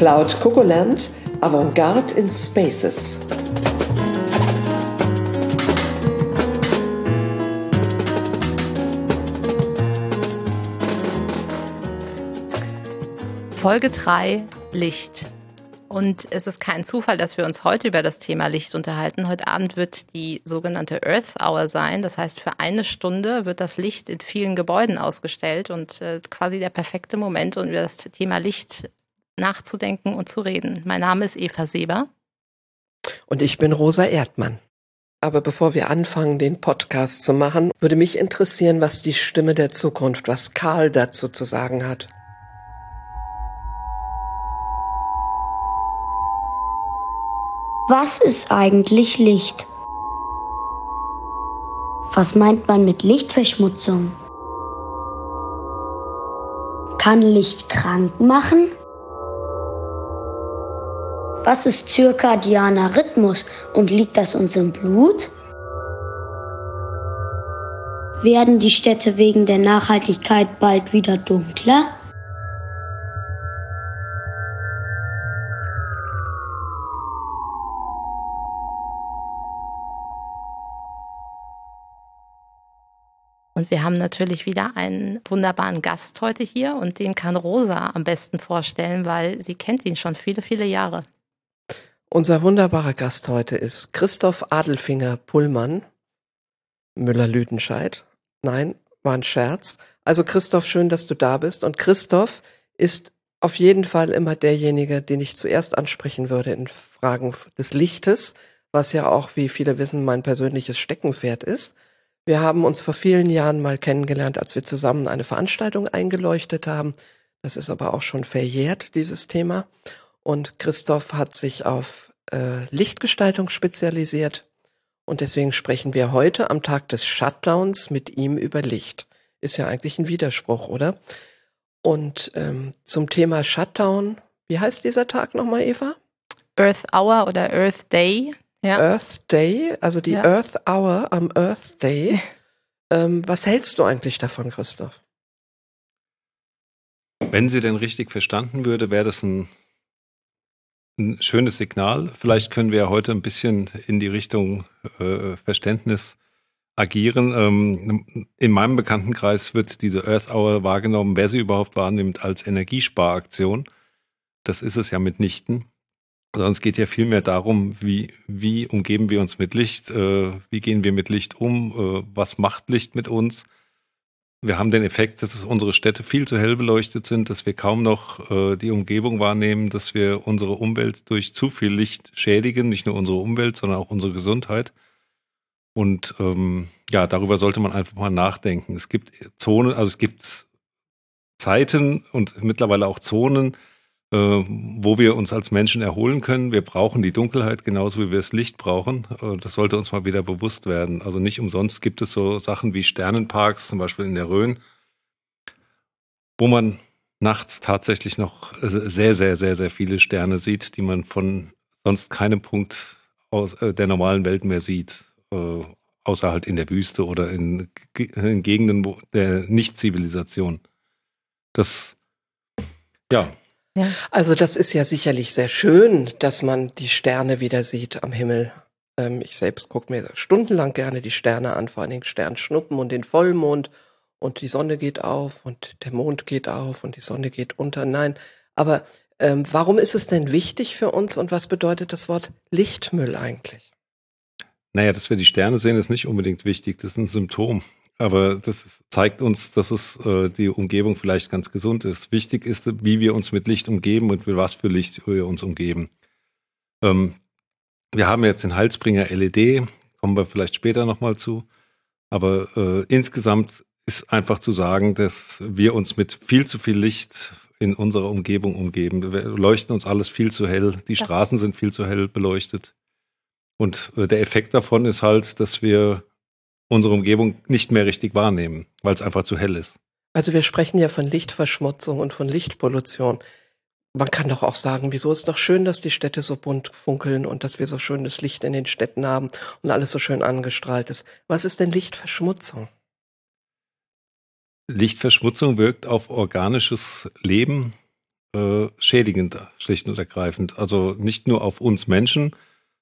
Cloud Cocoland, Avantgarde in Spaces. Folge 3, Licht. Und es ist kein Zufall, dass wir uns heute über das Thema Licht unterhalten. Heute Abend wird die sogenannte Earth Hour sein. Das heißt, für 1 Stunde wird das Licht in vielen Gebäuden ausgestellt und quasi der perfekte Moment, um über das Thema Licht nachzudenken und zu reden. Mein Name ist Eva Seber. Und ich bin Rosa Erdmann. Aber bevor wir anfangen, den Podcast zu machen, würde mich interessieren, was die Stimme der Zukunft, was Karl dazu zu sagen hat. Was ist eigentlich Licht? Was meint man mit Lichtverschmutzung? Kann Licht krank machen? Was ist zirkadianer Rhythmus und liegt das uns im Blut? Werden die Städte wegen der Nachhaltigkeit bald wieder dunkler? Und wir haben natürlich wieder einen wunderbaren Gast heute hier und den kann Rosa am besten vorstellen, weil sie kennt ihn schon viele, viele Jahre. Unser wunderbarer Gast heute ist Christoph Adelfinger-Pullmann, Müller-Lüdenscheid. Nein, war ein Scherz. Also Christoph, schön, dass du da bist. Und Christoph ist auf jeden Fall immer derjenige, den ich zuerst ansprechen würde in Fragen des Lichtes, was ja auch, wie viele wissen, mein persönliches Steckenpferd ist. Wir haben uns vor vielen Jahren mal kennengelernt, als wir zusammen eine Veranstaltung eingeleuchtet haben. Das ist aber auch schon verjährt, dieses Thema. Und Christoph hat sich auf Lichtgestaltung spezialisiert. Und deswegen sprechen wir heute am Tag des Shutdowns mit ihm über Licht. Ist ja eigentlich ein Widerspruch, oder? Und zum Thema Shutdown, wie heißt dieser Tag nochmal, Eva? Earth Hour oder Earth Day. Ja. Earth Day, also die Earth Hour am Earth Day. Was hältst du eigentlich davon, Christoph? Wenn sie denn richtig verstanden würde, wäre das ein schönes Signal. Vielleicht können wir ja heute ein bisschen in die Richtung Verständnis agieren. In meinem Bekanntenkreis wird diese Earth Hour wahrgenommen, wer sie überhaupt wahrnimmt, als Energiesparaktion. Das ist es ja mitnichten. Sondern es geht ja vielmehr darum, wie umgeben wir uns mit Licht, wie gehen wir mit Licht um, was macht Licht mit uns. Wir haben den Effekt, dass unsere Städte viel zu hell beleuchtet sind, dass wir kaum noch die Umgebung wahrnehmen, dass wir unsere Umwelt durch zu viel Licht schädigen, nicht nur unsere Umwelt, sondern auch unsere Gesundheit. Und darüber sollte man einfach mal nachdenken. Es gibt Zonen, also es gibt Zeiten und mittlerweile auch Zonen, wo wir uns als Menschen erholen können. Wir brauchen die Dunkelheit genauso, wie wir das Licht brauchen. Das sollte uns mal wieder bewusst werden. Also nicht umsonst gibt es so Sachen wie Sternenparks, zum Beispiel in der Rhön, wo man nachts tatsächlich noch sehr, sehr, sehr, sehr viele Sterne sieht, die man von sonst keinem Punkt aus der normalen Welt mehr sieht, außer halt in der Wüste oder in Gegenden der Nicht-Zivilisation. Das, ja. Ja. Also das ist ja sicherlich sehr schön, dass man die Sterne wieder sieht am Himmel. Ich selbst gucke mir stundenlang gerne die Sterne an, vor allen Dingen Sternschnuppen und den Vollmond und die Sonne geht auf und der Mond geht auf und die Sonne geht unter. Nein, aber warum ist es denn wichtig für uns und was bedeutet das Wort Lichtmüll eigentlich? Naja, dass wir die Sterne sehen, ist nicht unbedingt wichtig, das ist ein Symptom. Aber das zeigt uns, dass die Umgebung vielleicht ganz gesund ist. Wichtig ist, wie wir uns mit Licht umgeben und mit was für Licht wir uns umgeben. Wir haben jetzt den Heilsbringer LED, kommen wir vielleicht später nochmal zu. Aber insgesamt ist einfach zu sagen, dass wir uns mit viel zu viel Licht in unserer Umgebung umgeben. Wir leuchten uns alles viel zu hell. Die Straßen sind viel zu hell beleuchtet. Und der Effekt davon ist halt, dass wir unsere Umgebung nicht mehr richtig wahrnehmen, weil es einfach zu hell ist. Also wir sprechen ja von Lichtverschmutzung und von Lichtpollution. Man kann doch auch sagen, wieso ist doch schön, dass die Städte so bunt funkeln und dass wir so schönes Licht in den Städten haben und alles so schön angestrahlt ist. Was ist denn Lichtverschmutzung? Lichtverschmutzung wirkt auf organisches Leben schädigend, schlicht und ergreifend. Also nicht nur auf uns Menschen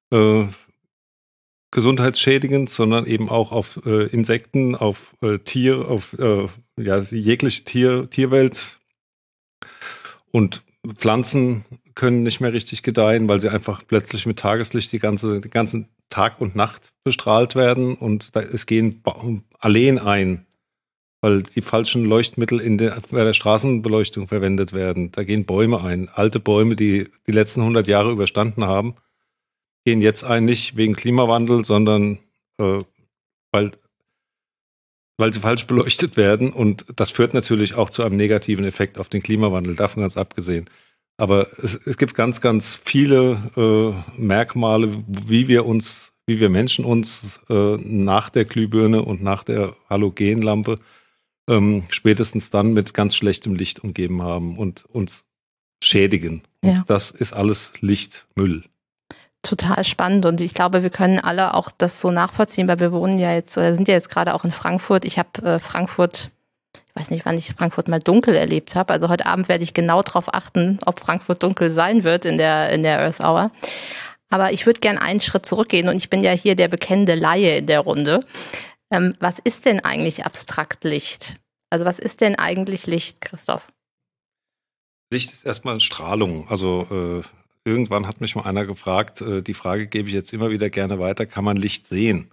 gesundheitsschädigend, sondern eben auch auf Insekten, auf auf jegliche Tierwelt. Und Pflanzen können nicht mehr richtig gedeihen, weil sie einfach plötzlich mit Tageslicht den ganzen Tag und Nacht bestrahlt werden. Und es gehen Alleen ein, weil die falschen Leuchtmittel bei der Straßenbeleuchtung verwendet werden. Da gehen Bäume ein. Alte Bäume, die die letzten 100 Jahre überstanden haben, gehen jetzt ein, nicht wegen Klimawandel, sondern weil sie falsch beleuchtet werden. Und das führt natürlich auch zu einem negativen Effekt auf den Klimawandel, davon ganz abgesehen. Aber es gibt ganz, ganz viele Merkmale, wie wir Menschen uns nach der Glühbirne und nach der Halogenlampe spätestens dann mit ganz schlechtem Licht umgeben haben und uns schädigen. Und das ist alles Lichtmüll. Total spannend und ich glaube, wir können alle auch das so nachvollziehen, weil wir wohnen ja jetzt oder sind ja jetzt gerade auch in Frankfurt. Ich habe Frankfurt, ich weiß nicht, wann ich Frankfurt mal dunkel erlebt habe. Also heute Abend werde ich genau darauf achten, ob Frankfurt dunkel sein wird in der Earth Hour. Aber ich würde gerne einen Schritt zurückgehen und ich bin ja hier der bekennende Laie in der Runde. Was ist denn eigentlich abstrakt Licht? Also was ist denn eigentlich Licht, Christoph? Licht ist erstmal Strahlung. Also irgendwann hat mich mal einer gefragt, die Frage gebe ich jetzt immer wieder gerne weiter, kann man Licht sehen?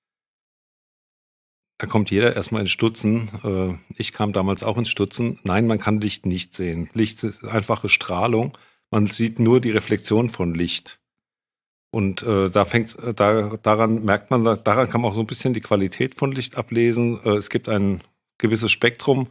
Da kommt jeder erstmal ins Stutzen. Ich kam damals auch ins Stutzen. Nein, man kann Licht nicht sehen. Licht ist einfache Strahlung. Man sieht nur die Reflexion von Licht. Und daran merkt man, daran kann man auch so ein bisschen die Qualität von Licht ablesen. Es gibt ein gewisses Spektrum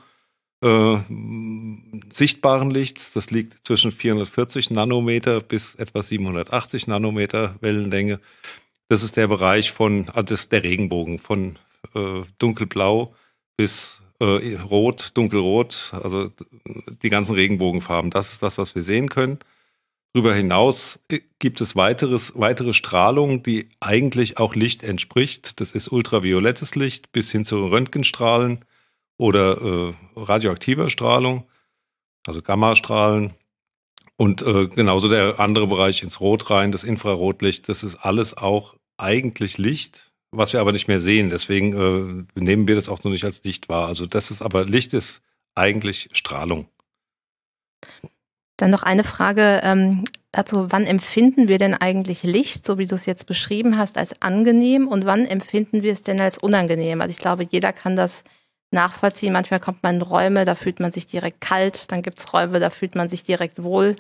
sichtbaren Lichts. Das liegt zwischen 440 Nanometer bis etwa 780 Nanometer Wellenlänge. Das ist der Bereich das ist der Regenbogen von dunkelblau bis rot, dunkelrot, also die ganzen Regenbogenfarben. Das ist das, was wir sehen können. Darüber hinaus gibt es weitere Strahlung, die eigentlich auch Licht entspricht. Das ist ultraviolettes Licht bis hin zu Röntgenstrahlen oder radioaktiver Strahlung, also Gammastrahlen. Und genauso der andere Bereich ins Rot rein, das Infrarotlicht, das ist alles auch eigentlich Licht, was wir aber nicht mehr sehen. Deswegen nehmen wir das auch noch nicht als Licht wahr. Also Licht ist eigentlich Strahlung. Dann noch eine Frage dazu, wann empfinden wir denn eigentlich Licht, so wie du es jetzt beschrieben hast, als angenehm und wann empfinden wir es denn als unangenehm? Also ich glaube, jeder kann das nachvollziehen. Manchmal kommt man in Räume, da fühlt man sich direkt kalt, dann gibt es Räume, da fühlt man sich direkt wohl.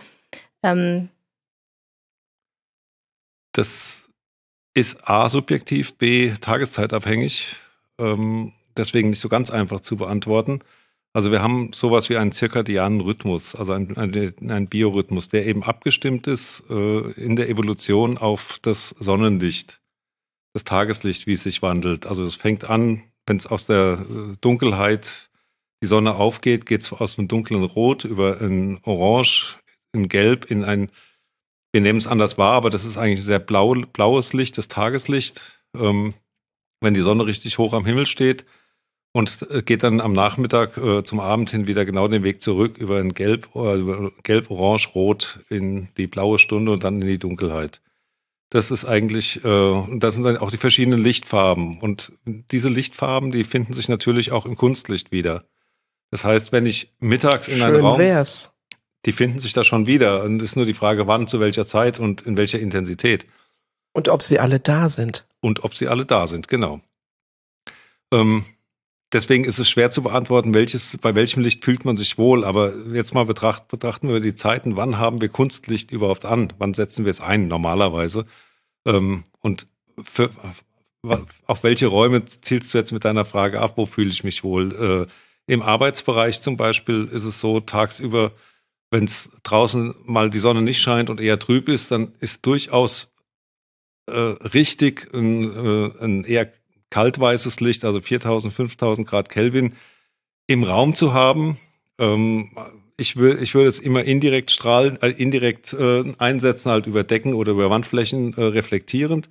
Das ist A, subjektiv, B, tageszeitabhängig, deswegen nicht so ganz einfach zu beantworten. Also wir haben sowas wie einen zirkadianen Rhythmus, also einen Biorhythmus, der eben abgestimmt ist in der Evolution auf das Sonnenlicht, das Tageslicht, wie es sich wandelt. Also es fängt an, wenn es aus der Dunkelheit die Sonne aufgeht, geht es aus einem dunklen Rot über ein Orange, ein Gelb, wir nehmen es anders wahr, aber das ist eigentlich ein sehr blaues Licht, das Tageslicht, wenn die Sonne richtig hoch am Himmel steht. Und geht dann am Nachmittag zum Abend hin wieder genau den Weg zurück über ein Gelb, Orange, Rot in die blaue Stunde und dann in die Dunkelheit. Das ist eigentlich, das sind dann auch die verschiedenen Lichtfarben. Und diese Lichtfarben, die finden sich natürlich auch im Kunstlicht wieder. Das heißt, wenn ich mittags in einen Raum... wär's. Die finden sich da schon wieder. Und es ist nur die Frage, wann, zu welcher Zeit und in welcher Intensität. Und ob sie alle da sind. Genau. Deswegen ist es schwer zu beantworten, bei welchem Licht fühlt man sich wohl. Aber jetzt mal betrachten wir die Zeiten. Wann haben wir Kunstlicht überhaupt an? Wann setzen wir es ein normalerweise? Und auf welche Räume zielst du jetzt mit deiner Frage ab? Wo fühle ich mich wohl? Im Arbeitsbereich zum Beispiel ist es so, tagsüber, wenn es draußen mal die Sonne nicht scheint und eher trüb ist, dann ist durchaus richtig ein eher kaltweißes Licht, also 4000, 5000 Grad Kelvin, im Raum zu haben. Ich würde es immer indirekt einsetzen, halt über Decken oder über Wandflächen reflektierend.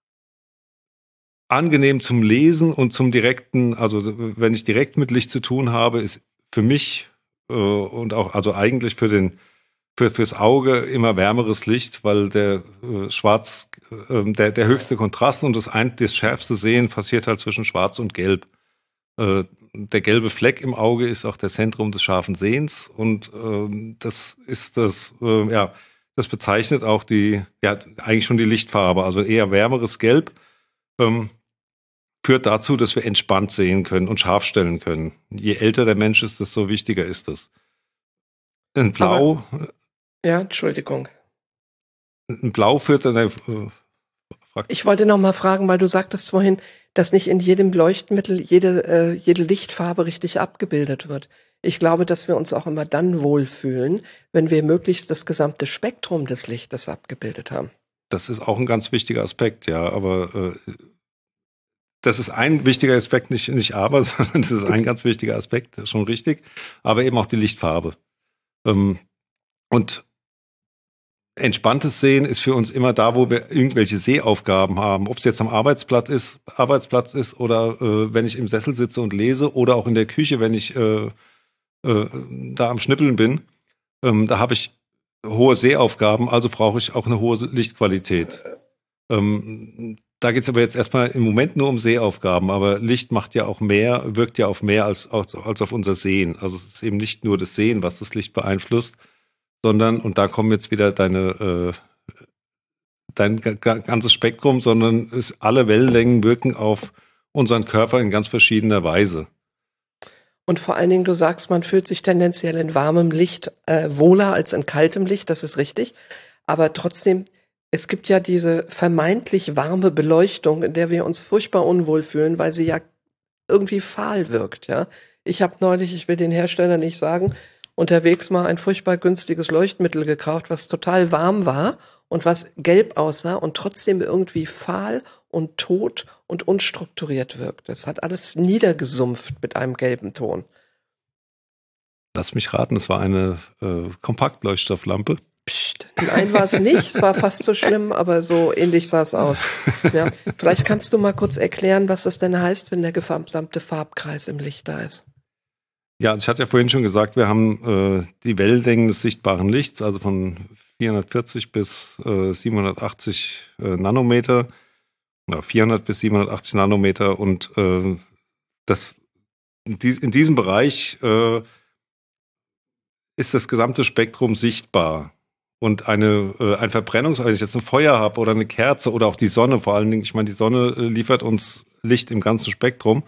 Angenehm zum Lesen und zum direkten, also wenn ich direkt mit Licht zu tun habe, ist für mich und auch, also eigentlich für den fürs Auge immer wärmeres Licht, weil der höchste Kontrast und das schärfste Sehen passiert halt zwischen Schwarz und Gelb. Der gelbe Fleck im Auge ist auch das Zentrum des scharfen Sehens und das bezeichnet auch eigentlich schon die Lichtfarbe, also eher wärmeres Gelb, führt dazu, dass wir entspannt sehen können und scharf stellen können. Je älter der Mensch ist, desto wichtiger ist das. Ein Blau. Ja, Entschuldigung. Ein Blau führt dann. Ich wollte noch mal fragen, weil du sagtest vorhin, dass nicht in jedem Leuchtmittel jede Lichtfarbe richtig abgebildet wird. Ich glaube, dass wir uns auch immer dann wohlfühlen, wenn wir möglichst das gesamte Spektrum des Lichtes abgebildet haben. Das ist auch ein ganz wichtiger Aspekt, ja, aber das ist ein wichtiger Aspekt, nicht aber, sondern das ist ein ganz wichtiger Aspekt, das ist schon richtig, aber eben auch die Lichtfarbe. Und entspanntes Sehen ist für uns immer da, wo wir irgendwelche Sehaufgaben haben, ob es jetzt am Arbeitsplatz ist oder wenn ich im Sessel sitze und lese oder auch in der Küche, wenn ich da am Schnippeln bin. Da habe ich hohe Sehaufgaben, also brauche ich auch eine hohe Lichtqualität. Da geht es aber jetzt erstmal im Moment nur um Sehaufgaben, aber Licht wirkt ja auf mehr als auf unser Sehen. Also es ist eben nicht nur das Sehen, was das Licht beeinflusst, sondern, und da kommen jetzt wieder dein ganzes Spektrum, sondern alle Wellenlängen wirken auf unseren Körper in ganz verschiedener Weise. Und vor allen Dingen, du sagst, man fühlt sich tendenziell in warmem Licht wohler als in kaltem Licht, das ist richtig. Aber trotzdem, es gibt ja diese vermeintlich warme Beleuchtung, in der wir uns furchtbar unwohl fühlen, weil sie ja irgendwie fahl wirkt, ja. Ich habe neulich, ich will den Hersteller nicht sagen, unterwegs mal ein furchtbar günstiges Leuchtmittel gekauft, was total warm war und was gelb aussah und trotzdem irgendwie fahl und tot und unstrukturiert wirkt. Das hat alles niedergesumpft mit einem gelben Ton. Lass mich raten, es war eine Kompaktleuchtstofflampe. Psst, nein, war es nicht. Es war fast so schlimm, aber so ähnlich sah es aus. Ja, vielleicht kannst du mal kurz erklären, was das denn heißt, wenn der gesamte Farbkreis im Licht da ist. Ja, ich hatte ja vorhin schon gesagt, wir haben die Wellenlängen des sichtbaren Lichts, also von 440 bis 780 Nanometer, 400 bis 780 Nanometer und in diesem Bereich ist das gesamte Spektrum sichtbar. Und ein wenn ich jetzt ein Feuer habe oder eine Kerze oder auch die Sonne, vor allen Dingen, ich meine, die Sonne liefert uns Licht im ganzen Spektrum.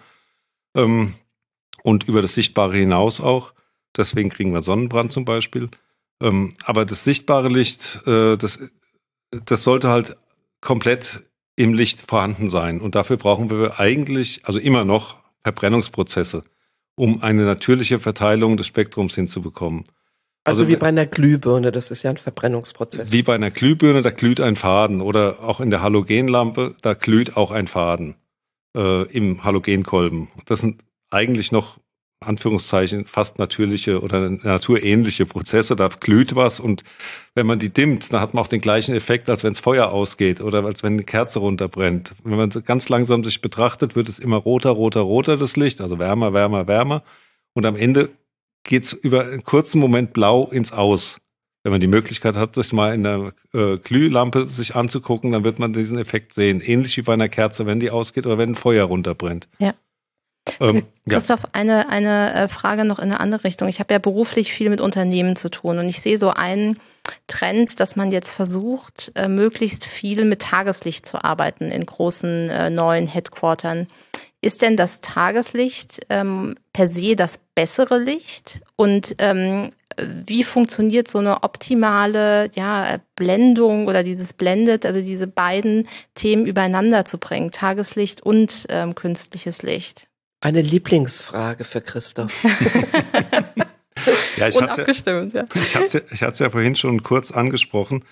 Und über das Sichtbare hinaus auch. Deswegen kriegen wir Sonnenbrand zum Beispiel. Aber das sichtbare Licht, das sollte halt komplett im Licht vorhanden sein. Und dafür brauchen wir eigentlich, also immer noch, Verbrennungsprozesse, um eine natürliche Verteilung des Spektrums hinzubekommen. Also wie bei einer Glühbirne, das ist ja ein Verbrennungsprozess. Wie bei einer Glühbirne, da glüht ein Faden. Oder auch in der Halogenlampe, da glüht auch ein Faden im Halogenkolben. Das sind eigentlich noch, Anführungszeichen, fast natürliche oder naturähnliche Prozesse. Da glüht was und wenn man die dimmt, dann hat man auch den gleichen Effekt, als wenn es Feuer ausgeht oder als wenn eine Kerze runterbrennt. Wenn man ganz langsam sich betrachtet, wird es immer roter, das Licht, also wärmer. Und am Ende geht es über einen kurzen Moment blau ins Aus. Wenn man die Möglichkeit hat, sich mal in der Glühlampe sich anzugucken, dann wird man diesen Effekt sehen. Ähnlich wie bei einer Kerze, wenn die ausgeht oder wenn ein Feuer runterbrennt. Ja. Christoph, eine Frage noch in eine andere Richtung. Ich habe ja beruflich viel mit Unternehmen zu tun und ich sehe so einen Trend, dass man jetzt versucht, möglichst viel mit Tageslicht zu arbeiten in großen neuen Headquartern. Ist denn das Tageslicht per se das bessere Licht? Und wie funktioniert so eine optimale Blendung oder dieses Blended, also diese beiden Themen übereinander zu bringen, Tageslicht und künstliches Licht? Eine Lieblingsfrage für Christoph. Ja, ich hatte es ja vorhin schon kurz angesprochen.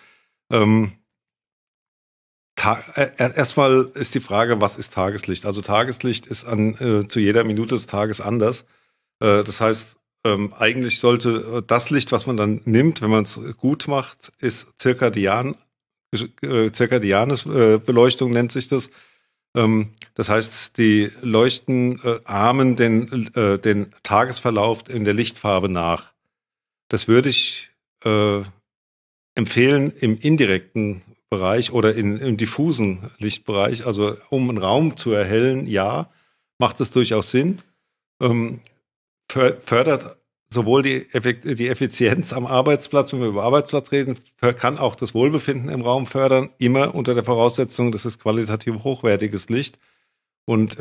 Erstmal ist die Frage, was ist Tageslicht? Also Tageslicht ist zu jeder Minute des Tages anders. Das heißt, eigentlich sollte das Licht, was man dann nimmt, wenn man es gut macht, ist zirkadianes Beleuchtung nennt sich das. Das heißt, die Leuchten ahmen den Tagesverlauf in der Lichtfarbe nach. Das würde ich empfehlen im indirekten Bereich oder im diffusen Lichtbereich, also um einen Raum zu erhellen, ja, macht es durchaus Sinn. Fördert sowohl die Effizienz am Arbeitsplatz, wenn wir über Arbeitsplatz reden, kann auch das Wohlbefinden im Raum fördern, immer unter der Voraussetzung, das ist qualitativ hochwertiges Licht. Und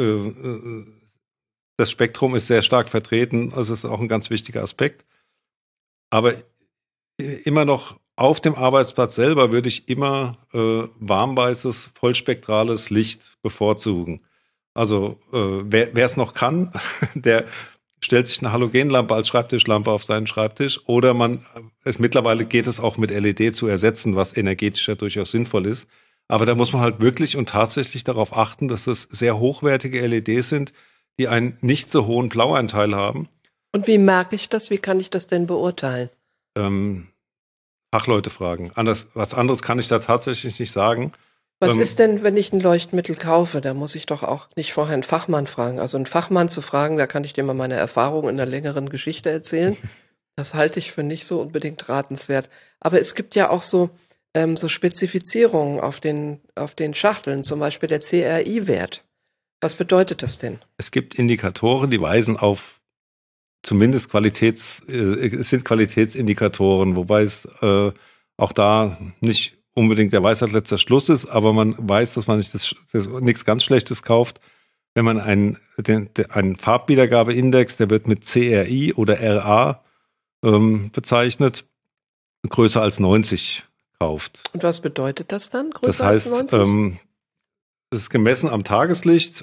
das Spektrum ist sehr stark vertreten, also ist auch ein ganz wichtiger Aspekt. Aber immer noch auf dem Arbeitsplatz selber würde ich immer warmweißes, vollspektrales Licht bevorzugen. Also wer es noch kann, der stellt sich eine Halogenlampe als Schreibtischlampe auf seinen Schreibtisch oder mittlerweile geht es auch mit LED zu ersetzen, was energetisch ja durchaus sinnvoll ist. Aber da muss man halt wirklich und tatsächlich darauf achten, dass es sehr hochwertige LEDs sind, die einen nicht so hohen Blauanteil haben. Und wie merke ich das? Wie kann ich das denn beurteilen? Fachleute fragen. Was anderes kann ich da tatsächlich nicht sagen. Was ist denn, wenn ich ein Leuchtmittel kaufe? Da muss ich doch auch nicht vorher einen Fachmann fragen. Also einen Fachmann zu fragen, da kann ich dir mal meine Erfahrung in einer längeren Geschichte erzählen. Das halte ich für nicht so unbedingt ratenswert. Aber es gibt ja auch so Spezifizierungen auf den Schachteln, zum Beispiel der CRI-Wert. Was bedeutet das denn? Es gibt Indikatoren, die weisen auf zumindest es sind Qualitätsindikatoren, wobei es auch da nicht unbedingt der Weisheit letzter Schluss ist, aber man weiß, dass man nichts ganz Schlechtes kauft. Wenn man einen Farbwiedergabeindex, der wird mit CRI oder RA bezeichnet, größer als 90 kauft. Und was bedeutet das dann, größer das heißt, als 90? Es ist gemessen am Tageslicht,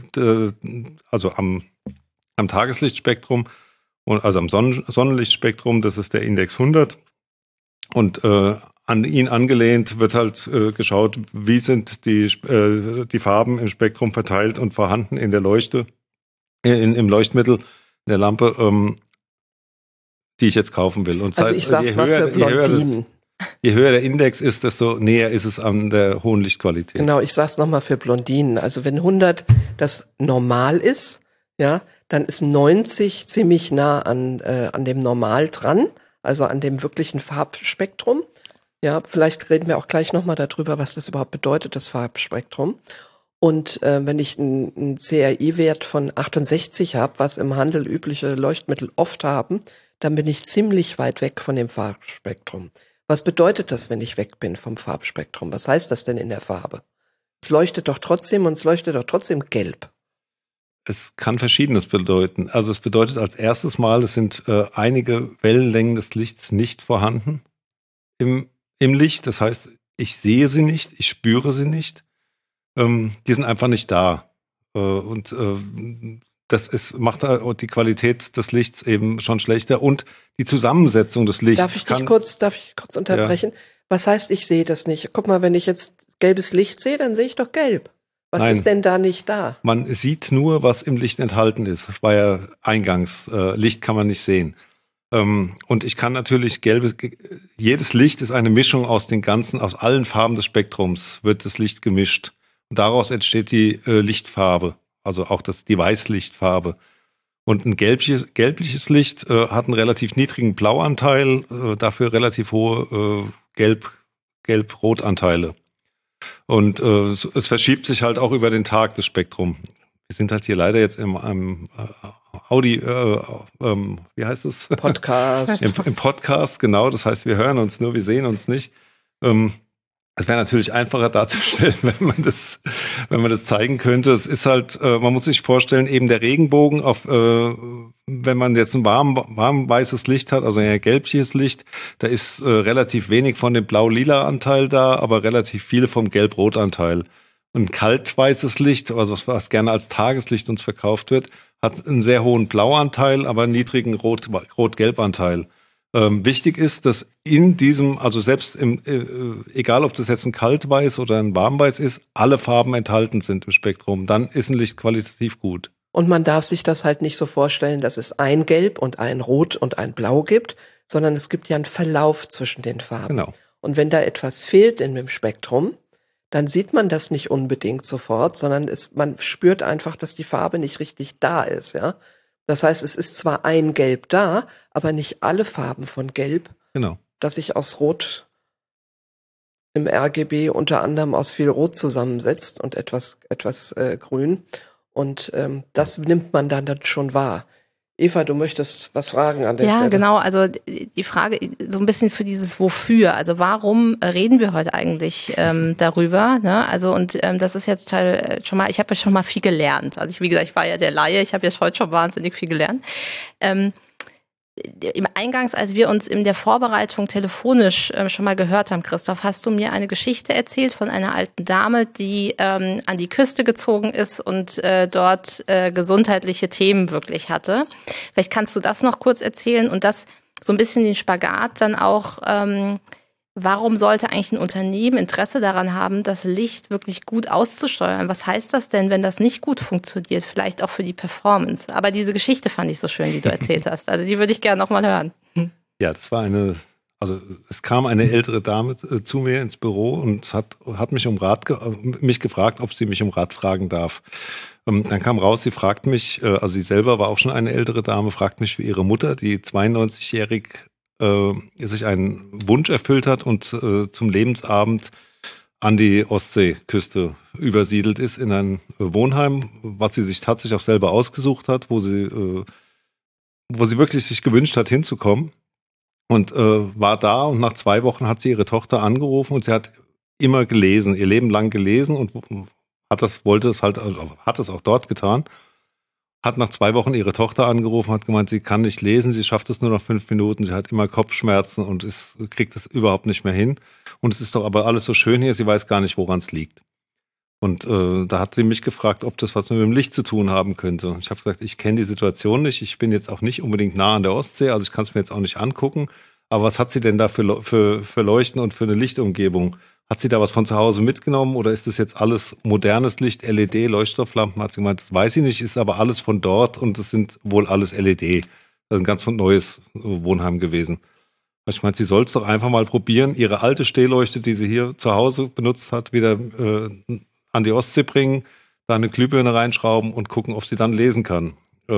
also am Tageslichtspektrum, also am Sonnenlichtspektrum, das ist der Index 100. Und an ihn angelehnt wird halt geschaut, wie sind die Farben im Spektrum verteilt und vorhanden in der Leuchte, im Leuchtmittel, in der Lampe, die ich jetzt kaufen will. Und also ich sag's mal für Blondinen. Je höher der Index ist, desto näher ist es an der hohen Lichtqualität. Genau, ich sag's nochmal für Blondinen. Also wenn 100 das normal ist, ja, dann ist 90 ziemlich nah an dem Normal dran, also an dem wirklichen Farbspektrum. Ja, vielleicht reden wir auch gleich nochmal darüber, was das überhaupt bedeutet, das Farbspektrum. Und wenn ich einen CRI-Wert von 68 habe, was im Handel übliche Leuchtmittel oft haben, dann bin ich ziemlich weit weg von dem Farbspektrum. Was bedeutet das, wenn ich weg bin vom Farbspektrum? Was heißt das denn in der Farbe? Es leuchtet doch trotzdem und es leuchtet doch trotzdem gelb. Es kann Verschiedenes bedeuten. Also es bedeutet als erstes Mal, es sind einige Wellenlängen des Lichts nicht vorhanden im Licht. Das heißt, ich sehe sie nicht, ich spüre sie nicht. Die sind einfach nicht da. Macht die Qualität des Lichts eben schon schlechter und die Zusammensetzung des Lichts. Darf ich kurz unterbrechen? Ja. Was heißt, ich sehe das nicht? Guck mal, wenn ich jetzt gelbes Licht sehe, dann sehe ich doch gelb. Was ist denn da nicht da? Man sieht nur, was im Licht enthalten ist. Das war ja eingangs. Licht kann man nicht sehen. Und ich kann natürlich jedes Licht ist eine Mischung aus allen Farben des Spektrums wird das Licht gemischt. Und daraus entsteht die Lichtfarbe. Also auch die Weißlichtfarbe. Und ein gelbliches Licht hat einen relativ niedrigen Blauanteil, dafür relativ hohe Gelb-Rot-Anteile. Und es verschiebt sich halt auch über den Tag das Spektrum. Wir sind halt hier leider jetzt im wie heißt es? Podcast. Im Podcast, genau. Das heißt, wir hören uns nur, wir sehen uns nicht. Es wäre natürlich einfacher darzustellen, wenn man das zeigen könnte. Es ist halt, man muss sich vorstellen, eben der Regenbogen wenn man jetzt ein warm weißes Licht hat, also ein gelbliches Licht, da ist relativ wenig von dem blau-lila Anteil da, aber relativ viel vom gelb-rot-Anteil. Ein kaltweißes Licht, also was gerne als Tageslicht uns verkauft wird, hat einen sehr hohen Blauanteil, aber einen niedrigen Rot-Gelb-Anteil. Wichtig ist, dass in diesem, also selbst egal ob das jetzt ein Kaltweiß oder ein Warmweiß ist, alle Farben enthalten sind im Spektrum. Dann ist ein Licht qualitativ gut. Und man darf sich das halt nicht so vorstellen, dass es ein Gelb und ein Rot und ein Blau gibt, sondern es gibt ja einen Verlauf zwischen den Farben. Genau. Und wenn da etwas fehlt in dem Spektrum, dann sieht man das nicht unbedingt sofort, sondern man spürt einfach, dass die Farbe nicht richtig da ist, ja. Das heißt, es ist zwar ein Gelb da, aber nicht alle Farben von Gelb, genau, das sich aus Rot im RGB unter anderem aus viel Rot zusammensetzt und etwas Grün. Und das nimmt man dann schon wahr. Eva, du möchtest was fragen an der Stelle. Ja, genau. Also die Frage so ein bisschen für dieses Wofür. Also warum reden wir heute eigentlich darüber? Ne? Also und das ist ja total ich habe ja schon mal viel gelernt. Also wie gesagt, ich war ja der Laie. Ich habe ja heute schon wahnsinnig viel gelernt. Im Eingangs, als wir uns in der Vorbereitung telefonisch schon mal gehört haben, Christoph, hast du mir eine Geschichte erzählt von einer alten Dame, die an die Küste gezogen ist und dort gesundheitliche Themen wirklich hatte. Vielleicht kannst du das noch kurz erzählen und das so ein bisschen den Spagat dann auch, warum sollte eigentlich ein Unternehmen Interesse daran haben, das Licht wirklich gut auszusteuern? Was heißt das denn, wenn das nicht gut funktioniert? Vielleicht auch für die Performance. Aber diese Geschichte fand ich so schön, die du erzählt hast. Also die würde ich gerne nochmal hören. Ja, das war es kam eine ältere Dame zu mir ins Büro und hat mich mich gefragt, ob sie mich um Rat fragen darf. Dann kam raus, sie fragt mich, also sie selber war auch schon eine ältere Dame, fragt mich für ihre Mutter, die 92-jährig sich einen Wunsch erfüllt hat und zum Lebensabend an die Ostseeküste übersiedelt ist in ein Wohnheim, was sie sich tatsächlich auch selber ausgesucht hat, wo sie wirklich sich gewünscht hat, hinzukommen. Und war da und nach 2 Wochen hat sie ihre Tochter angerufen und sie hat immer gelesen, ihr Leben lang gelesen und hat es auch dort getan. Hat nach 2 Wochen ihre Tochter angerufen, hat gemeint, sie kann nicht lesen, sie schafft es nur noch 5 Minuten, sie hat immer Kopfschmerzen und kriegt es überhaupt nicht mehr hin. Und es ist doch aber alles so schön hier, sie weiß gar nicht, woran es liegt. Und da hat sie mich gefragt, ob das was mit dem Licht zu tun haben könnte. Ich habe gesagt, ich kenne die Situation nicht, ich bin jetzt auch nicht unbedingt nah an der Ostsee, also ich kann es mir jetzt auch nicht angucken. Aber was hat sie denn da für Leuchten und für eine Lichtumgebung? Hat sie da was von zu Hause mitgenommen oder ist das jetzt alles modernes Licht, LED, Leuchtstofflampen? Hat sie gemeint, das weiß sie nicht, ist aber alles von dort und es sind wohl alles LED. Das ist ein ganz neues Wohnheim gewesen. Ich meinte, sie soll es doch einfach mal probieren, ihre alte Stehleuchte, die sie hier zu Hause benutzt hat, wieder an die Ostsee bringen, da eine Glühbirne reinschrauben und gucken, ob sie dann lesen kann.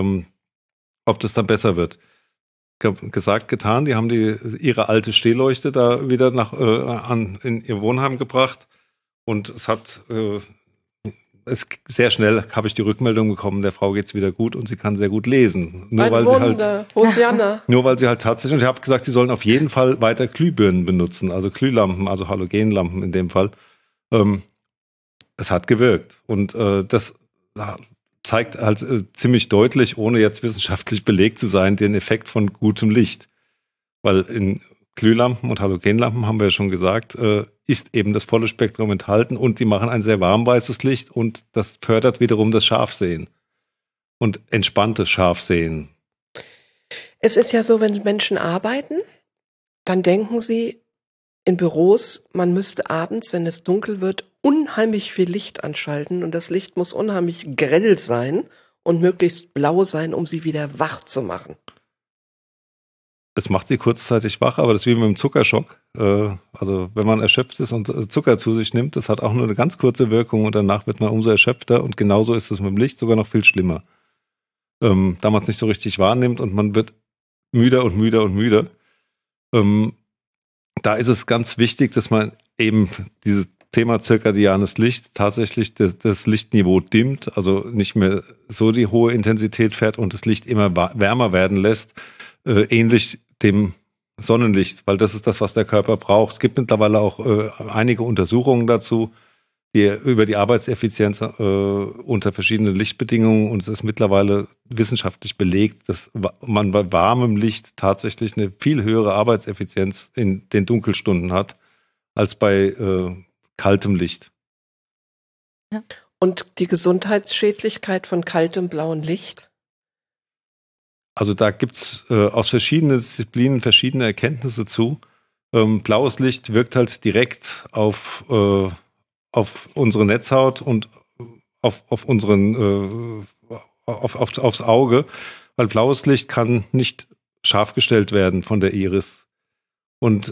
Ob das dann besser wird. Gesagt, getan, die haben ihre alte Stehleuchte da wieder in ihr Wohnheim gebracht und sehr schnell habe ich die Rückmeldung bekommen, der Frau geht's wieder gut und sie kann sehr gut lesen. Nur weil sie halt tatsächlich, und ich habe gesagt, sie sollen auf jeden Fall weiter Glühbirnen benutzen, also Glühlampen, also Halogenlampen in dem Fall. Es hat gewirkt und das zeigt halt ziemlich deutlich, ohne jetzt wissenschaftlich belegt zu sein, den Effekt von gutem Licht. Weil in Glühlampen und Halogenlampen, haben wir ja schon gesagt, ist eben das volle Spektrum enthalten und die machen ein sehr warmweißes Licht und das fördert wiederum das Scharfsehen und entspanntes Scharfsehen. Es ist ja so, wenn Menschen arbeiten, dann denken sie in Büros, man müsste abends, wenn es dunkel wird, unheimlich viel Licht anschalten und das Licht muss unheimlich grell sein und möglichst blau sein, um sie wieder wach zu machen. Es macht sie kurzzeitig wach, aber das ist wie mit dem Zuckerschock. Also wenn man erschöpft ist und Zucker zu sich nimmt, das hat auch nur eine ganz kurze Wirkung und danach wird man umso erschöpfter und genauso ist es mit dem Licht sogar noch viel schlimmer. Da man es nicht so richtig wahrnimmt und man wird müder und müder und müder. Da ist es ganz wichtig, dass man eben dieses Thema zirkadianes Licht tatsächlich das Lichtniveau dimmt, also nicht mehr so die hohe Intensität fährt und das Licht immer wärmer werden lässt, ähnlich dem Sonnenlicht, weil das ist das, was der Körper braucht. Es gibt mittlerweile auch einige Untersuchungen dazu, über die Arbeitseffizienz unter verschiedenen Lichtbedingungen und es ist mittlerweile wissenschaftlich belegt, dass man bei warmem Licht tatsächlich eine viel höhere Arbeitseffizienz in den Dunkelstunden hat, als bei kaltem Licht. Ja. Und die Gesundheitsschädlichkeit von kaltem blauen Licht? Also da gibt's aus verschiedenen Disziplinen verschiedene Erkenntnisse zu. Blaues Licht wirkt halt direkt auf unsere Netzhaut und aufs Auge, weil blaues Licht kann nicht scharf gestellt werden von der Iris. Und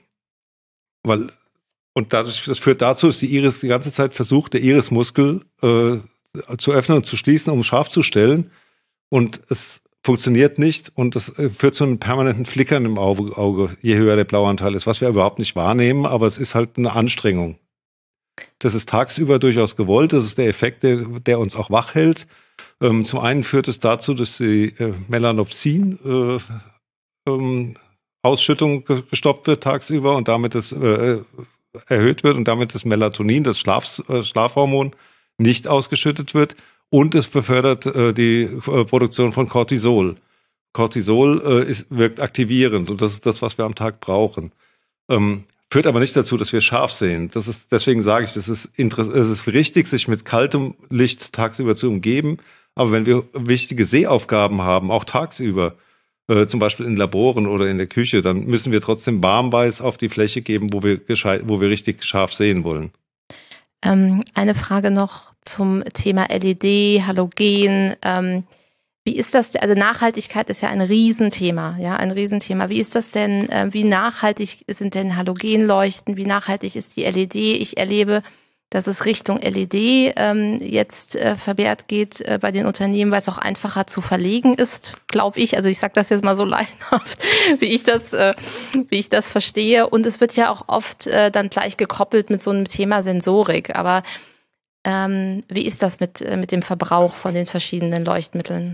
dadurch, das führt dazu, dass die Iris die ganze Zeit versucht, der Irismuskel zu öffnen und zu schließen, um scharf zu stellen. Und es funktioniert nicht und das führt zu einem permanenten Flickern im Auge, je höher der Blauanteil ist, was wir überhaupt nicht wahrnehmen, aber es ist halt eine Anstrengung. Das ist tagsüber durchaus gewollt, das ist der Effekt, der uns auch wach hält. Zum einen führt es dazu, dass die Melanopsin Ausschüttung gestoppt wird tagsüber und damit das erhöht wird und damit das Melatonin, das Schlafhormon, nicht ausgeschüttet wird. Und es befördert die Produktion von Cortisol. Cortisol wirkt aktivierend und das ist das, was wir am Tag brauchen. Führt aber nicht dazu, dass wir scharf sehen. Deswegen sage ich, es ist richtig, sich mit kaltem Licht tagsüber zu umgeben. Aber wenn wir wichtige Sehaufgaben haben, auch tagsüber, zum Beispiel in Laboren oder in der Küche, dann müssen wir trotzdem Warmweiß auf die Fläche geben, wo wir richtig scharf sehen wollen. Eine Frage noch zum Thema LED, Halogen. Wie ist das, also Nachhaltigkeit ist ja ein Riesenthema, ja, ein Riesenthema. Wie ist das denn, wie nachhaltig sind denn Halogenleuchten, wie nachhaltig ist die LED? Ich erlebe, dass es Richtung LED jetzt vermehrt geht bei den Unternehmen, weil es auch einfacher zu verlegen ist, glaube ich. Also ich sage das jetzt mal so laienhaft, wie ich das verstehe. Und es wird ja auch oft dann gleich gekoppelt mit so einem Thema Sensorik. Aber wie ist das mit dem Verbrauch von den verschiedenen Leuchtmitteln?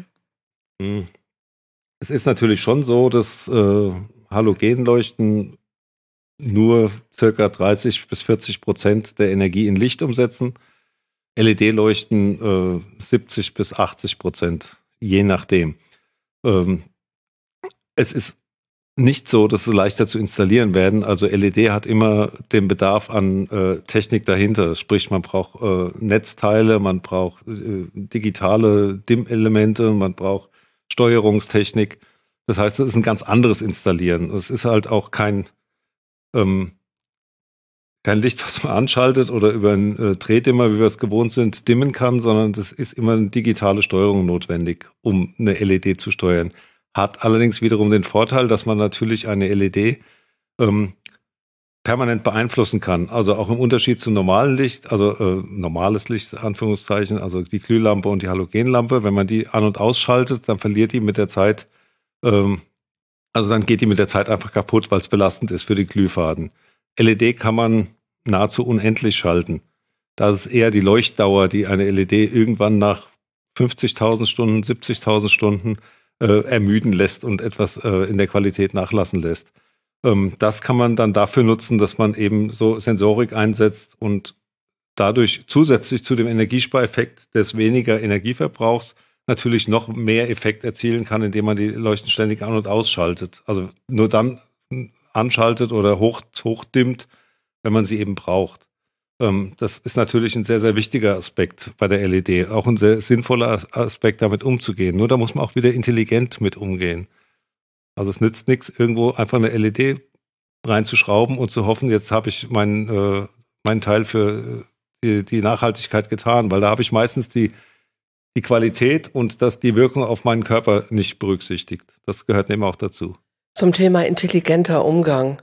Es ist natürlich schon so, dass Halogenleuchten nur circa 30-40% der Energie in Licht umsetzen. LED-Leuchten 70-80%, je nachdem. Es ist nicht so, dass sie leichter zu installieren werden. Also LED hat immer den Bedarf an Technik dahinter. Sprich, man braucht Netzteile, man braucht digitale DIMM-Elemente, man braucht Steuerungstechnik. Das heißt, es ist ein ganz anderes Installieren. Es ist halt auch kein Licht, was man anschaltet oder über einen Drehdimmer, wie wir es gewohnt sind, dimmen kann, sondern das ist immer eine digitale Steuerung notwendig, um eine LED zu steuern. Hat allerdings wiederum den Vorteil, dass man natürlich eine LED permanent beeinflussen kann. Also auch im Unterschied zum normalen Licht, also normales Licht, Anführungszeichen, also die Glühlampe und die Halogenlampe, wenn man die an- und ausschaltet, dann verliert die mit der Zeit, also dann geht die mit der Zeit einfach kaputt, weil es belastend ist für die Glühfaden. LED kann man nahezu unendlich schalten. Da ist eher die Leuchtdauer, die eine LED irgendwann nach 50.000 Stunden, 70.000 Stunden ermüden lässt und etwas in der Qualität nachlassen lässt. Das kann man dann dafür nutzen, dass man eben so Sensorik einsetzt und dadurch zusätzlich zu dem Energiespareffekt des weniger Energieverbrauchs natürlich noch mehr Effekt erzielen kann, indem man die Leuchten ständig an- und ausschaltet. Also nur dann anschaltet oder hochdimmt, wenn man sie eben braucht. Das ist natürlich ein sehr, sehr wichtiger Aspekt bei der LED. Auch ein sehr sinnvoller Aspekt, damit umzugehen. Nur da muss man auch wieder intelligent mit umgehen. Also es nützt nichts, irgendwo einfach eine LED reinzuschrauben und zu hoffen, jetzt habe ich meinen Teil für die Nachhaltigkeit getan, weil da habe ich meistens die Qualität und die Wirkung auf meinen Körper nicht berücksichtigt. Das gehört eben auch dazu. Zum Thema intelligenter Umgang.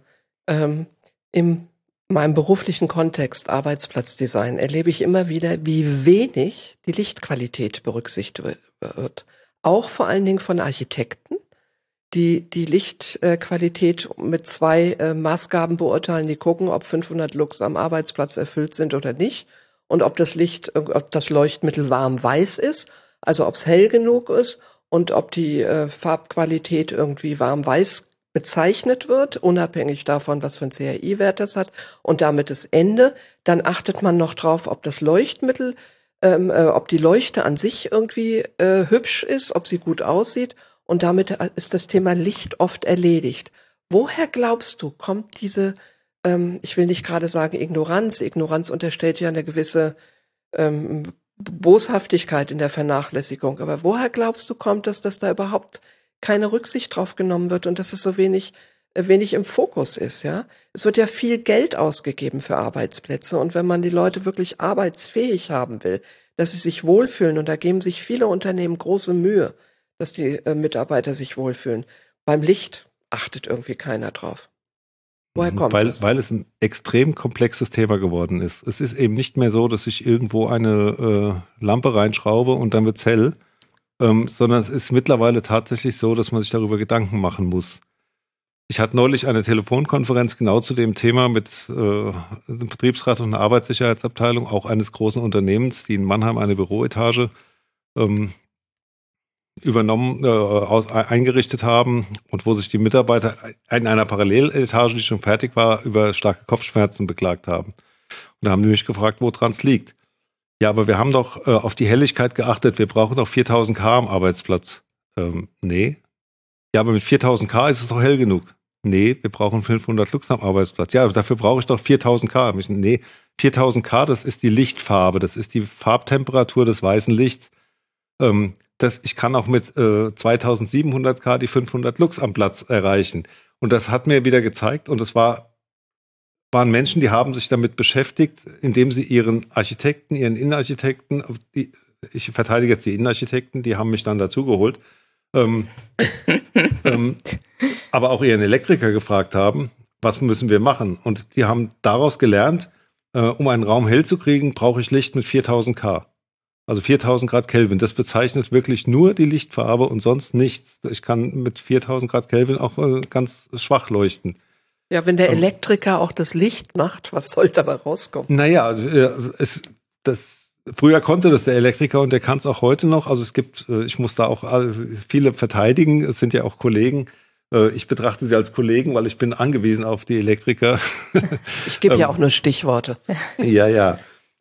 In meinem beruflichen Kontext, Arbeitsplatzdesign, erlebe ich immer wieder, wie wenig die Lichtqualität berücksichtigt wird. Auch vor allen Dingen von Architekten, die Lichtqualität mit 2 Maßgaben beurteilen, die gucken, ob 500 Lux am Arbeitsplatz erfüllt sind oder nicht und ob das Leuchtmittel warm-weiß ist, also ob es hell genug ist und ob die Farbqualität irgendwie warm-weiß bezeichnet wird, unabhängig davon, was für ein CRI-Wert das hat und damit das Ende. Dann achtet man noch drauf, ob das Leuchtmittel, ob die Leuchte an sich irgendwie hübsch ist, ob sie gut aussieht. Und damit ist das Thema Licht oft erledigt. Woher glaubst du, kommt diese, ich will nicht gerade sagen Ignoranz. Ignoranz unterstellt ja eine gewisse Boshaftigkeit in der Vernachlässigung. Aber woher glaubst du, kommt es, dass da überhaupt keine Rücksicht drauf genommen wird und dass es so wenig im Fokus ist, ja? Es wird ja viel Geld ausgegeben für Arbeitsplätze. Und wenn man die Leute wirklich arbeitsfähig haben will, dass sie sich wohlfühlen, und da geben sich viele Unternehmen große Mühe, dass die Mitarbeiter sich wohlfühlen. Beim Licht achtet irgendwie keiner drauf. Woher kommt das? Weil es ein extrem komplexes Thema geworden ist. Es ist eben nicht mehr so, dass ich irgendwo eine Lampe reinschraube und dann wird's hell, sondern es ist mittlerweile tatsächlich so, dass man sich darüber Gedanken machen muss. Ich hatte neulich eine Telefonkonferenz genau zu dem Thema mit einem Betriebsrat und einer Arbeitssicherheitsabteilung, auch eines großen Unternehmens, die in Mannheim eine Büroetage eingerichtet haben und wo sich die Mitarbeiter in einer Paralleletage, die schon fertig war, über starke Kopfschmerzen beklagt haben. Und da haben die mich gefragt, woran es liegt. Ja, aber wir haben doch auf die Helligkeit geachtet, wir brauchen doch 4000 K am Arbeitsplatz. Nee. Ja, aber mit 4000 K ist es doch hell genug. Nee, wir brauchen 500 Lux am Arbeitsplatz. Ja, dafür brauche ich doch 4000 K. Nee, 4000 K, das ist die Lichtfarbe, das ist die Farbtemperatur des weißen Lichts. Ich kann auch mit 2700 K die 500 Lux am Platz erreichen. Und das hat mir wieder gezeigt, und es waren Menschen, die haben sich damit beschäftigt, indem sie ihren Architekten, ihren Innenarchitekten, ich verteidige jetzt die Innenarchitekten, die haben mich dann dazugeholt, aber auch ihren Elektriker gefragt haben, was müssen wir machen? Und die haben daraus gelernt, um einen Raum hell zu kriegen, brauche ich Licht mit 4000 K. Also 4000 Grad Kelvin. Das bezeichnet wirklich nur die Lichtfarbe und sonst nichts. Ich kann mit 4000 Grad Kelvin auch ganz schwach leuchten. Ja, wenn der Elektriker auch das Licht macht, was soll dabei rauskommen? Naja, also, früher konnte das der Elektriker und der kann es auch heute noch. Also es gibt, ich muss da auch viele verteidigen, es sind ja auch Kollegen. Ich betrachte sie als Kollegen, weil ich bin angewiesen auf die Elektriker. Ich gebe ja auch nur Stichworte. Ja.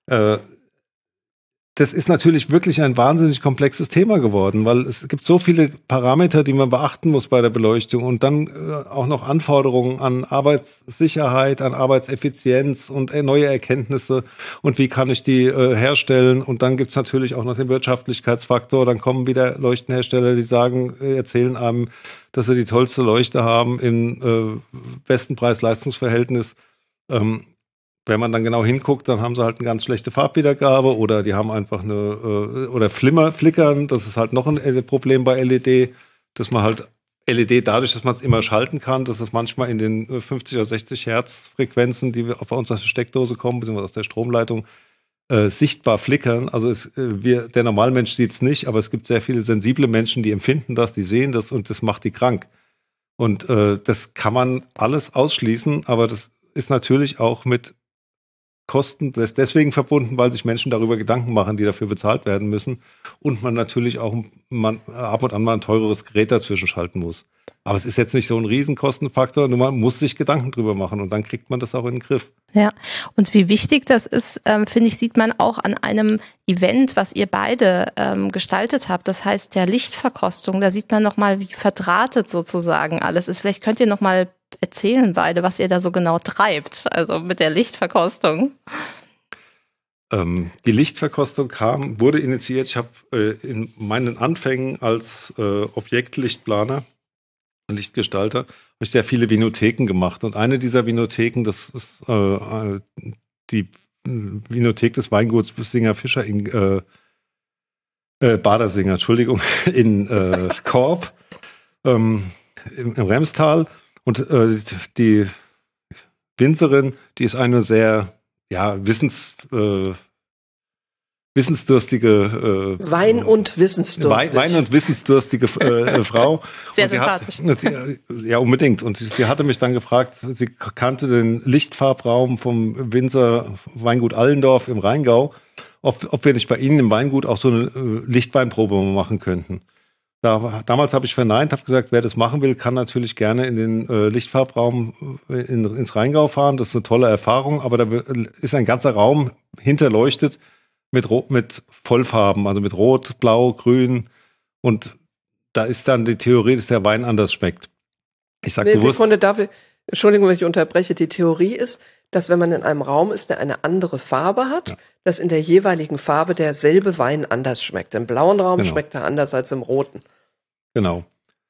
Das ist natürlich wirklich ein wahnsinnig komplexes Thema geworden, weil es gibt so viele Parameter, die man beachten muss bei der Beleuchtung und dann auch noch Anforderungen an Arbeitssicherheit, an Arbeitseffizienz und neue Erkenntnisse und wie kann ich die herstellen. Und dann gibt's natürlich auch noch den Wirtschaftlichkeitsfaktor. Dann kommen wieder Leuchtenhersteller, die sagen, erzählen einem, dass sie die tollste Leuchte haben im besten Preis-Leistungs-Verhältnis. Wenn man dann genau hinguckt, dann haben sie halt eine ganz schlechte Farbwiedergabe oder die haben einfach oder Flickern. Das ist halt noch ein Problem bei LED, dass man halt LED dadurch, dass man es immer schalten kann, dass es manchmal in den 50 oder 60 Hertz Frequenzen, die bei uns aus der Steckdose kommen, beziehungsweise aus der Stromleitung, sichtbar flickern. Also der Normalmensch sieht es nicht, aber es gibt sehr viele sensible Menschen, die empfinden das, die sehen das und das macht die krank. Und das kann man alles ausschließen, aber das ist natürlich auch mit Kosten deswegen verbunden, weil sich Menschen darüber Gedanken machen, die dafür bezahlt werden müssen und man natürlich auch ab und an mal ein teureres Gerät dazwischen schalten muss. Aber es ist jetzt nicht so ein Riesenkostenfaktor, nur man muss sich Gedanken drüber machen und dann kriegt man das auch in den Griff. Ja, und wie wichtig das ist, finde ich, sieht man auch an einem Event, was ihr beide gestaltet habt. Das heißt der Lichtverkostung. Da sieht man nochmal, wie verdrahtet sozusagen alles ist. Vielleicht könnt ihr nochmal erzählen beide, was ihr da so genau treibt, also mit der Lichtverkostung. Die Lichtverkostung wurde initiiert. Ich habe in meinen Anfängen als Objektlichtplaner, Lichtgestalter, habe ich sehr viele Vinotheken gemacht. Und eine dieser Vinotheken, das ist die Vinothek des Weinguts Singer Fischer in Badersinger, Entschuldigung, in Korb im Remstal. Und die Winzerin, die ist eine sehr wissensdurstige Wein- und wissensdurstige Frau. Sehr sympathisch. Ja, unbedingt. Und sie hatte mich dann gefragt, sie kannte den Lichtfarbraum vom Winzer Weingut Allendorf im Rheingau, ob wir nicht bei Ihnen im Weingut auch so eine Lichtweinprobe machen könnten. Damals habe ich verneint, habe gesagt, wer das machen will, kann natürlich gerne in den Lichtfarbraum ins Rheingau fahren. Das ist eine tolle Erfahrung, aber da ist ein ganzer Raum hinterleuchtet mit Vollfarben, also mit Rot, Blau, Grün. Und da ist dann die Theorie, dass der Wein anders schmeckt. Ich sage bewusst. Entschuldigung, wenn ich unterbreche. Die Theorie ist, dass wenn man in einem Raum ist, der eine andere Farbe hat, dass in der jeweiligen Farbe derselbe Wein anders schmeckt. Im blauen Raum schmeckt er anders als im roten. Genau.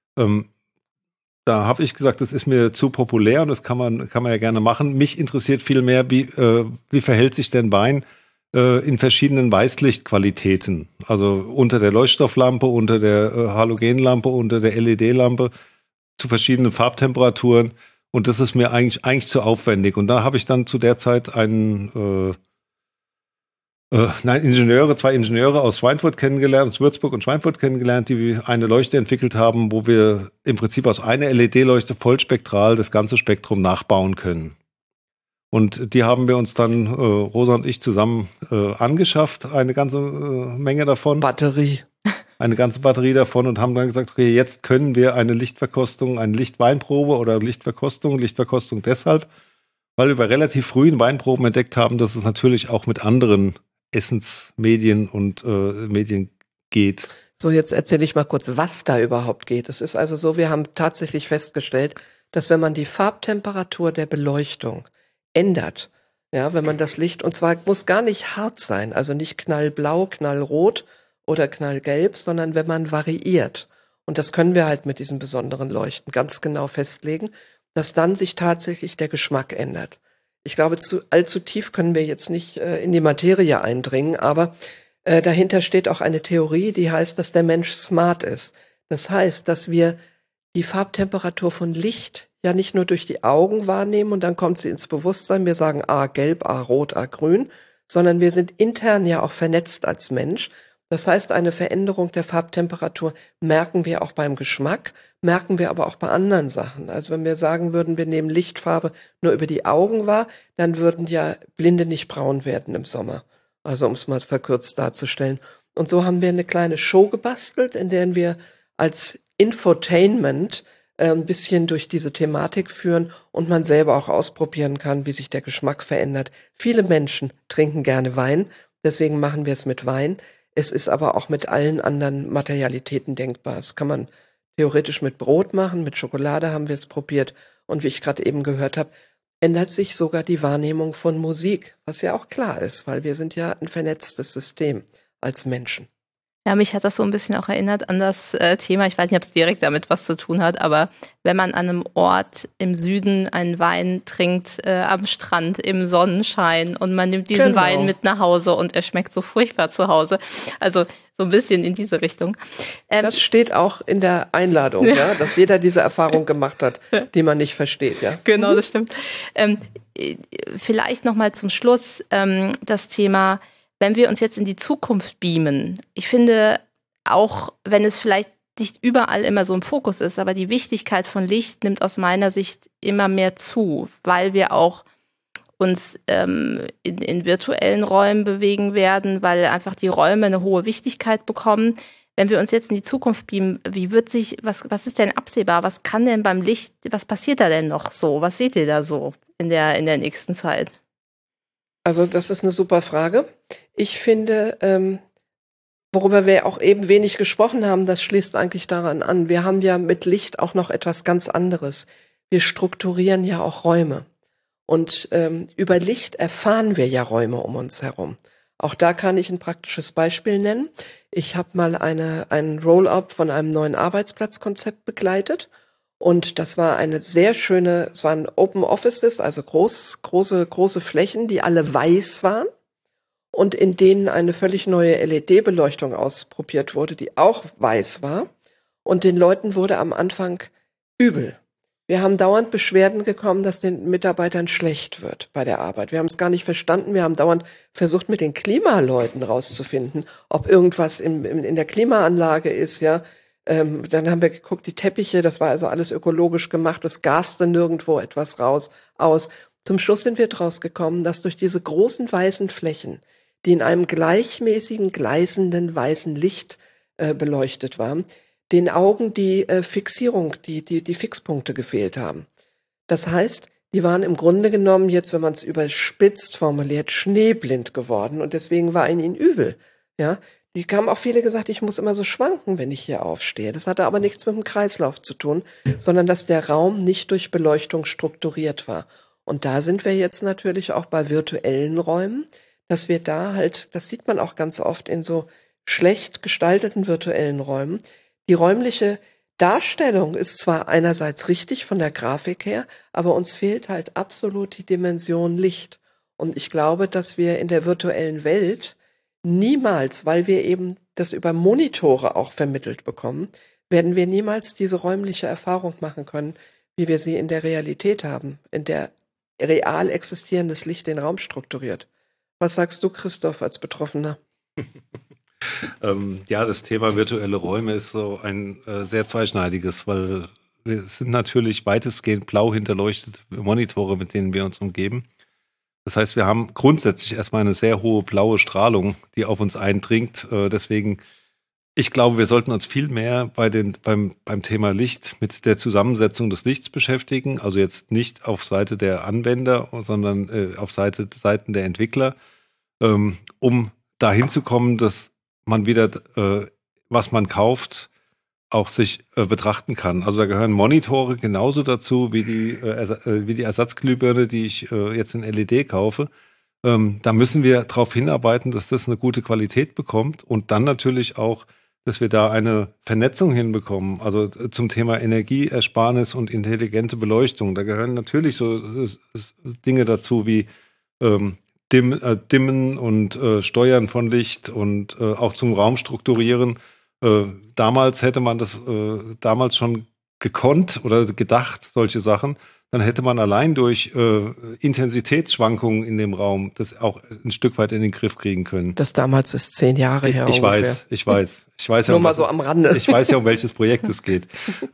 Da habe ich gesagt, das ist mir zu populär und das kann man ja gerne machen. Mich interessiert viel mehr, wie verhält sich denn Wein in verschiedenen Weißlichtqualitäten. Also unter der Leuchtstofflampe, unter der Halogenlampe, unter der LED-Lampe, zu verschiedenen Farbtemperaturen. Und das ist mir eigentlich zu aufwendig. Und da habe ich dann zu der Zeit einen Nein, zwei Ingenieure aus Schweinfurt kennengelernt, aus Würzburg und Schweinfurt kennengelernt, die eine Leuchte entwickelt haben, wo wir im Prinzip aus einer LED-Leuchte vollspektral das ganze Spektrum nachbauen können. Und die haben wir uns dann, Rosa und ich, zusammen angeschafft, eine ganze Menge davon. Eine ganze Batterie davon und haben dann gesagt, okay, jetzt können wir eine Lichtverkostung, eine Lichtweinprobe oder Lichtverkostung deshalb, weil wir relativ früh in Weinproben entdeckt haben, dass es natürlich auch mit anderen Essensmedien und Medien geht. So, jetzt erzähle ich mal kurz, was da überhaupt geht. Es ist also so, wir haben tatsächlich festgestellt, dass wenn man die Farbtemperatur der Beleuchtung ändert, ja, wenn man das Licht, und zwar muss gar nicht hart sein, also nicht knallblau, knallrot oder knallgelb, sondern wenn man variiert, und das können wir halt mit diesen besonderen Leuchten ganz genau festlegen, dass dann sich tatsächlich der Geschmack ändert. Ich glaube, allzu tief können wir jetzt nicht in die Materie eindringen, aber dahinter steht auch eine Theorie, die heißt, dass der Mensch smart ist. Das heißt, dass wir die Farbtemperatur von Licht ja nicht nur durch die Augen wahrnehmen und dann kommt sie ins Bewusstsein, wir sagen A gelb, A rot, A grün, sondern wir sind intern ja auch vernetzt als Mensch. Das heißt, eine Veränderung der Farbtemperatur merken wir auch beim Geschmack, merken wir aber auch bei anderen Sachen. Also wenn wir sagen würden, wir nehmen Lichtfarbe nur über die Augen wahr, dann würden ja Blinde nicht braun werden im Sommer. Also um es mal verkürzt darzustellen. Und so haben wir eine kleine Show gebastelt, in der wir als Infotainment ein bisschen durch diese Thematik führen und man selber auch ausprobieren kann, wie sich der Geschmack verändert. Viele Menschen trinken gerne Wein, deswegen machen wir es mit Wein. Es ist aber auch mit allen anderen Materialitäten denkbar. Das kann man theoretisch mit Brot machen, mit Schokolade haben wir es probiert. Und wie ich gerade eben gehört habe, ändert sich sogar die Wahrnehmung von Musik, was ja auch klar ist, weil wir sind ja ein vernetztes System als Menschen. Ja, mich hat das so ein bisschen auch erinnert an das Thema, ich weiß nicht, ob es direkt damit was zu tun hat, aber wenn man an einem Ort im Süden einen Wein trinkt, am Strand, im Sonnenschein und man nimmt diesen Wein mit nach Hause und er schmeckt so furchtbar zu Hause. Also so ein bisschen in diese Richtung. Das steht auch in der Einladung, ja, dass jeder diese Erfahrung gemacht hat, die man nicht versteht. Ja. Genau, das stimmt. Vielleicht noch mal zum Schluss das Thema, wenn wir uns jetzt in die Zukunft beamen, ich finde, auch wenn es vielleicht nicht überall immer so im Fokus ist, aber die Wichtigkeit von Licht nimmt aus meiner Sicht immer mehr zu, weil wir auch uns in virtuellen Räumen bewegen werden, weil einfach die Räume eine hohe Wichtigkeit bekommen. Wenn wir uns jetzt in die Zukunft beamen, was ist denn absehbar? Was kann denn beim Licht, was passiert da denn noch so? Was seht ihr da so in der nächsten Zeit? Also das ist eine super Frage. Ich finde, worüber wir auch eben wenig gesprochen haben, das schließt eigentlich daran an. Wir haben ja mit Licht auch noch etwas ganz anderes. Wir strukturieren ja auch Räume. Und über Licht erfahren wir ja Räume um uns herum. Auch da kann ich ein praktisches Beispiel nennen. Ich habe mal einen Roll-up von einem neuen Arbeitsplatzkonzept begleitet. Und das war eine sehr schöne, es waren Open Offices, also große Flächen, die alle weiß waren und in denen eine völlig neue LED-Beleuchtung ausprobiert wurde, die auch weiß war. Und den Leuten wurde am Anfang übel. Wir haben dauernd Beschwerden bekommen, dass den Mitarbeitern schlecht wird bei der Arbeit. Wir haben es gar nicht verstanden. Wir haben dauernd versucht, mit den Klimaleuten rauszufinden, ob irgendwas in der Klimaanlage ist, ja. Dann haben wir geguckt, die Teppiche, das war also alles ökologisch gemacht, es gaste nirgendwo etwas aus. Zum Schluss sind wir draus gekommen, dass durch diese großen weißen Flächen, die in einem gleichmäßigen, gleißenden weißen Licht beleuchtet waren, den Augen die Fixierung, die Fixpunkte gefehlt haben. Das heißt, die waren im Grunde genommen jetzt, wenn man es überspitzt formuliert, schneeblind geworden und deswegen war ihnen übel, ja. Die haben auch viele gesagt, ich muss immer so schwanken, wenn ich hier aufstehe. Das hatte aber nichts mit dem Kreislauf zu tun, sondern dass der Raum nicht durch Beleuchtung strukturiert war. Und da sind wir jetzt natürlich auch bei virtuellen Räumen, dass wir da halt, das sieht man auch ganz oft in so schlecht gestalteten virtuellen Räumen. Die räumliche Darstellung ist zwar einerseits richtig von der Grafik her, aber uns fehlt halt absolut die Dimension Licht. Und ich glaube, dass wir in der virtuellen Welt niemals, weil wir eben das über Monitore auch vermittelt bekommen, werden wir niemals diese räumliche Erfahrung machen können, wie wir sie in der Realität haben, in der real existierendes Licht den Raum strukturiert. Was sagst du, Christoph, als Betroffener? Ja, das Thema virtuelle Räume ist so ein sehr zweischneidiges, weil es sind natürlich weitestgehend blau hinterleuchtete Monitore, mit denen wir uns umgeben. Das heißt, wir haben grundsätzlich erstmal eine sehr hohe blaue Strahlung, die auf uns eindringt. Deswegen, ich glaube, wir sollten uns viel mehr beim Thema Licht mit der Zusammensetzung des Lichts beschäftigen. Also jetzt nicht auf Seite der Anwender, sondern auf Seiten der Entwickler, um dahin zu kommen, dass man wieder, was man kauft, auch sich betrachten kann. Also da gehören Monitore genauso dazu wie die Ersatzglühbirne, die ich jetzt in LED kaufe. Da müssen wir darauf hinarbeiten, dass das eine gute Qualität bekommt und dann natürlich auch, dass wir da eine Vernetzung hinbekommen. Also zum Thema Energieersparnis und intelligente Beleuchtung. Da gehören natürlich so Dinge dazu wie Dimmen und Steuern von Licht und auch zum Raumstrukturieren. Damals hätte man das damals schon gekonnt oder gedacht, solche Sachen. Dann hätte man allein durch Intensitätsschwankungen in dem Raum das auch ein Stück weit in den Griff kriegen können. Das damals ist 10 Jahre her Ich ungefähr. Ich weiß. Nur mal so am Rande. Ich weiß ja, um welches Projekt es geht.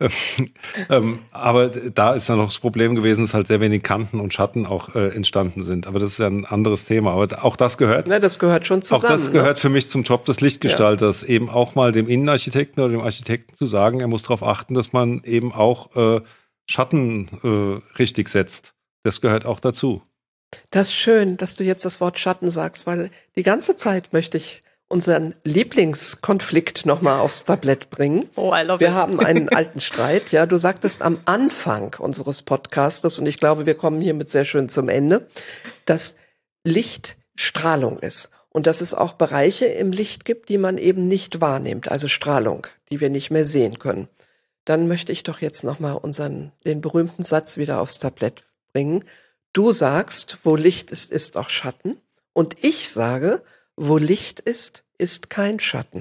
Aber da ist dann noch das Problem gewesen, dass halt sehr wenig Kanten und Schatten auch entstanden sind. Aber das ist ja ein anderes Thema. Aber auch das gehört. Ja, das gehört schon zusammen. Auch das gehört für mich zum Job des Lichtgestalters, eben auch mal dem Innenarchitekten oder dem Architekten zu sagen, er muss darauf achten, dass man eben auch Schatten richtig setzt. Das gehört auch dazu. Das ist schön, dass du jetzt das Wort Schatten sagst, weil die ganze Zeit möchte ich unseren Lieblingskonflikt nochmal aufs Tablett bringen. Oh, I love Wir it. haben einen alten Streit. Ja, du sagtest am Anfang unseres Podcastes, und ich glaube, wir kommen hiermit sehr schön zum Ende, dass Licht Strahlung ist. Und dass es auch Bereiche im Licht gibt, die man eben nicht wahrnimmt, also Strahlung, die wir nicht mehr sehen können. Dann möchte ich doch jetzt nochmal den berühmten Satz wieder aufs Tablett bringen. Du sagst, wo Licht ist, ist auch Schatten. Und ich sage, wo Licht ist, ist kein Schatten.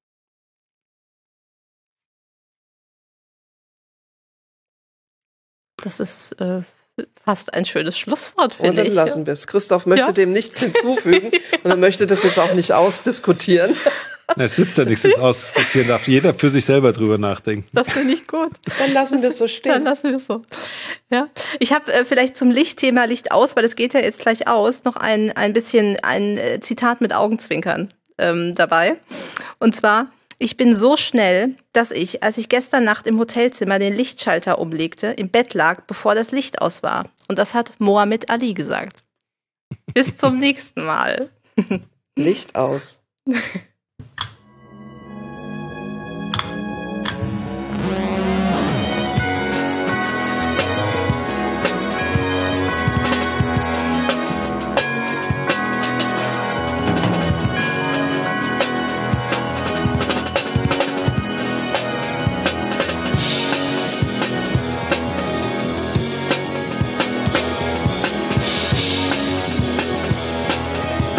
Das ist fast ein schönes Schlusswort, Und finde dann ich. lassen wir es. Christoph möchte dem nichts hinzufügen und er möchte das jetzt auch nicht ausdiskutieren. Es nützt ja nichts, das ausdiskutieren darf jeder für sich selber drüber nachdenken. Das finde ich gut. Dann lassen wir es so Dann stehen. lassen wir es so. Ja. Ich habe vielleicht zum Lichtthema Licht aus, weil es geht ja jetzt gleich aus, noch ein Zitat mit Augenzwinkern dabei. Und zwar: Ich bin so schnell, dass ich, als ich gestern Nacht im Hotelzimmer den Lichtschalter umlegte, im Bett lag, bevor das Licht aus war. Und das hat Mohammed Ali gesagt. Bis zum nächsten Mal. Licht aus.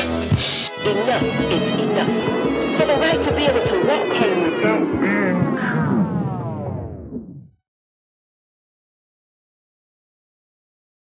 Enough is enough. For the right to be able to walk home without being